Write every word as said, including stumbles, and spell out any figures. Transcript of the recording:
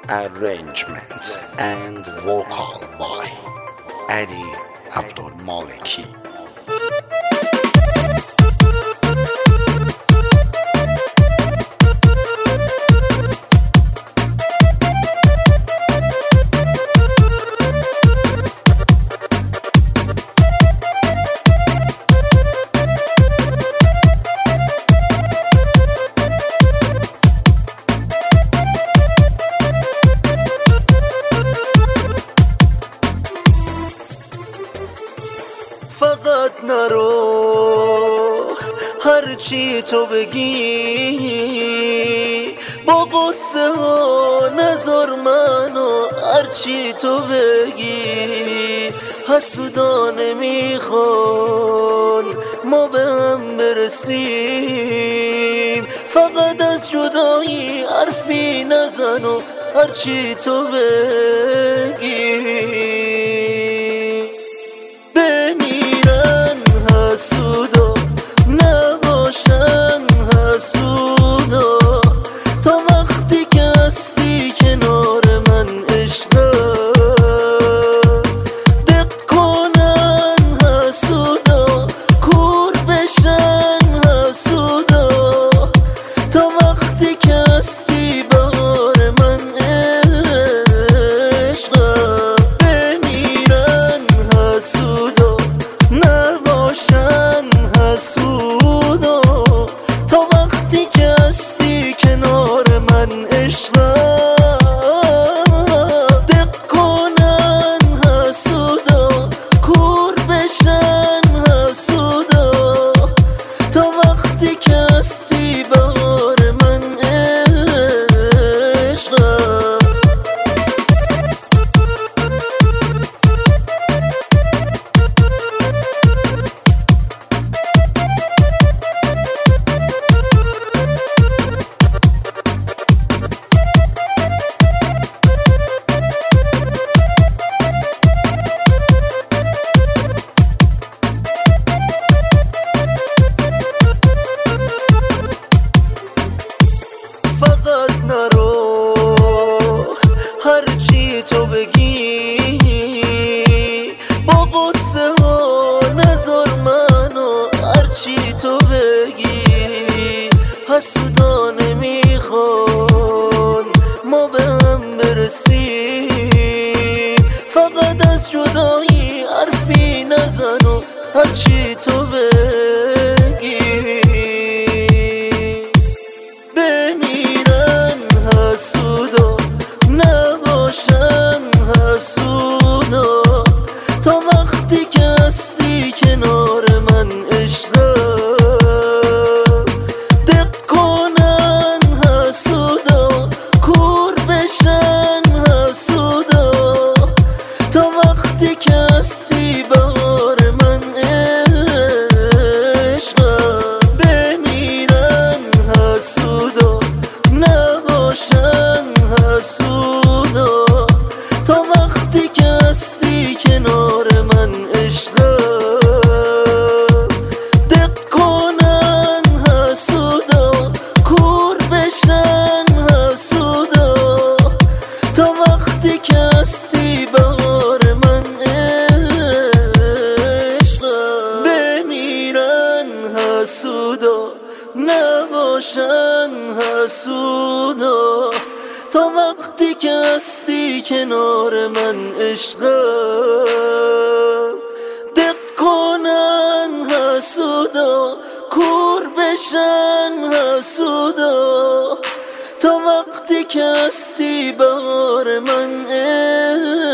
Arrangement and vocal by Ali Abdul Maliki. فقط نرو هرچی تو بگی، با قصه ها نذار منو هرچی تو بگی. حسودا نمیخوان ما به هم برسیم، فقط از جدایی حرفی نزن و هرچی تو بگی. حسودا نباشن حسودا، تا وقتی که هستی کنار من عشقا. دق کنن حسودا، کور بشن حسودا، تا وقتی که هستی بار من عشقا. بمیرن حسودا نباشن حسودا، تا وقتی که هستی کنار من عشقا. دق کنن حسودا، کور بشن حسودا، تا وقتی که هستی بار من عشقا. فقط نرو هرچی تو بگی، با قصه ها نذار منو هرچی تو بگی. حسودا نمیخوان ما به هم برسیم، فقط از جدایی حرفی نزن و هرچی تو بگی. حسودا نباشن حسودا، تا وقتی که هستی کنار من عشقا. دق کنن حسودا، کور بشن حسودا، تا وقتی که هستی بار من عشقا. بمیرن حسودا نباشن حسودا، تا وقتی که هستی کنار من عشقا. دق کنن حسودا، کور بشن حسودا، تا وقتی که هستی بار من عشقا. بمیرن حسودا نباشن حسودا، تا وقتی که هستی کنار من عشقا. دق کنن حسودا، کور بشن حسودا، تا وقتی که هستی بار من عشقا.